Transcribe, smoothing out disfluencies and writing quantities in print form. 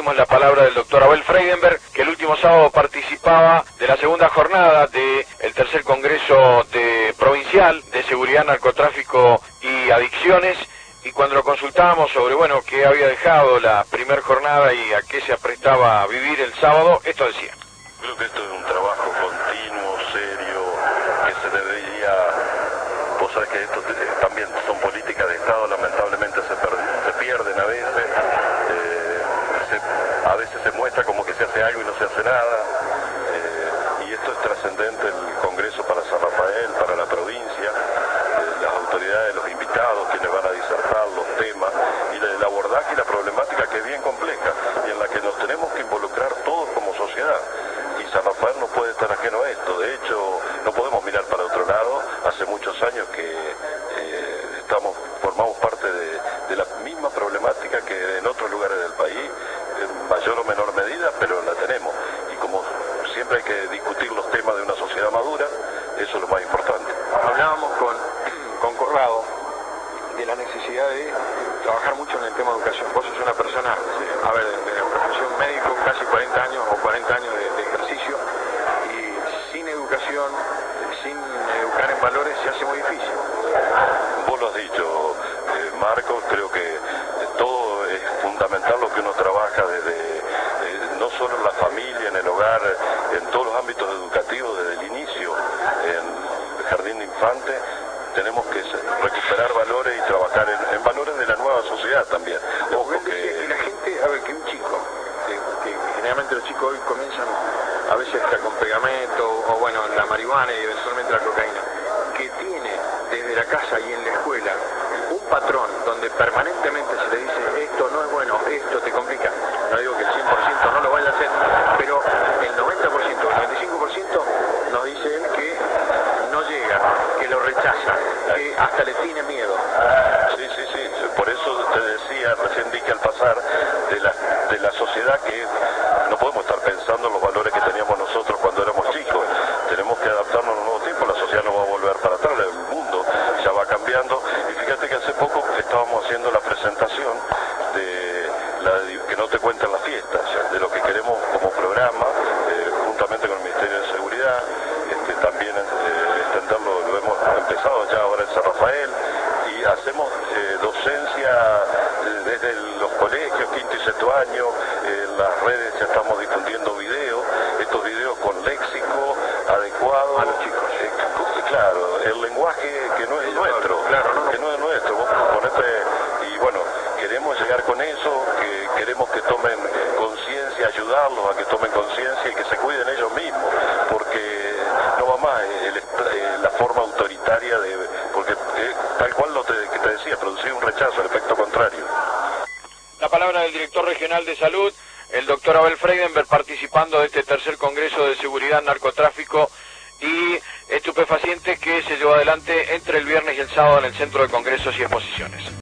tenemos la palabra del doctor Abel Freidenberg, que el último sábado participaba de la segunda jornada del tercer Congreso Provincial de Seguridad, Narcotráfico y Adicciones, y cuando lo consultábamos sobre, bueno, qué había dejado la primera jornada y a qué se aprestaba a vivir el sábado, esto decía. Creo que esto es un trabajo continuo, serio, que se debería... Vos sabés que esto también son políticas de Estado, lamentablemente se pierden a veces. A veces se muestra como que se hace algo y no se hace nada. Y esto es trascendente el Congreso para San Rafael, para la provincia, las autoridades, los invitados, quienes van a disertar los temas, y el abordaje y la problemática que es bien compleja, y en la que nos tenemos que involucrar todos como sociedad. Y San Rafael no puede estar ajeno a esto. De hecho, no podemos mirar para otro lado. Hace muchos años que formamos parte de la misma problemática que en otros lugares del país, en mayor o menor medida, pero la tenemos. Y como siempre hay que discutir los temas de una sociedad madura, eso es lo más importante. Hablábamos con Corrado de la necesidad de trabajar mucho en el tema de educación. Vos sos una persona, a ver, de la profesión médico, casi 40 años o 40 años de ejercicio, y sin educación, sin educar en valores, se hace muy difícil. Vos lo has dicho, Marcos, creo que todo es fundamental lo que uno trabaja desde, no solo en la familia, en el hogar, en todos los ámbitos educativos, desde el inicio, en el jardín de infantes, tenemos que recuperar valores y trabajar en valores de la nueva sociedad también. Ojo que... Y la gente, a ver, que un chico, que generalmente los chicos hoy comienzan a veces hasta con pegamento, o bueno, la marihuana y eventualmente la cocaína, que tiene desde la casa y en la escuela un patrón donde permanentemente se le dice esto no es bueno, esto te complica. No digo que el 100% no lo vaya a hacer, pero el 90%, el 95% nos dice él que no llega, que lo rechaza, que hasta le tiene miedo. Sí, por eso te decía, recién dije al pasar, de la sociedad, que no podemos estar pensando en los valores que teníamos nosotros cuando éramos chicos. Tenemos que adaptarnos a los nuevos tiempos, la sociedad no va a volver para atrás, el mundo ya va cambiando. Y fíjate que hace poco estábamos haciendo la presentación de que no te cuentan las fiestas, de lo que queremos como programa, juntamente con el Ministerio de Seguridad, también extenderlo, lo hemos empezado ya ahora en San Rafael, y hacemos docencia desde los colegios, quinto y sexto año, en las redes ya estamos difundiendo videos, estos videos con léxico adecuado a los chicos. Claro, el lenguaje que no es nuestro, claro, que no es nuestro, vos ponete, y bueno, queremos llegar con eso, que queremos que tomen conciencia, ayudarlos a que tomen conciencia y que se cuiden ellos mismos, porque no va más la forma autoritaria porque tal cual que te decía, producir un rechazo, el efecto contrario. La palabra del director regional de salud, el doctor Abel Freidenberg, participando de este tercer Congreso de Seguridad, Narcotráfico y Estupefacientes que se llevó adelante entre el viernes y el sábado en el Centro de Congresos y Exposiciones.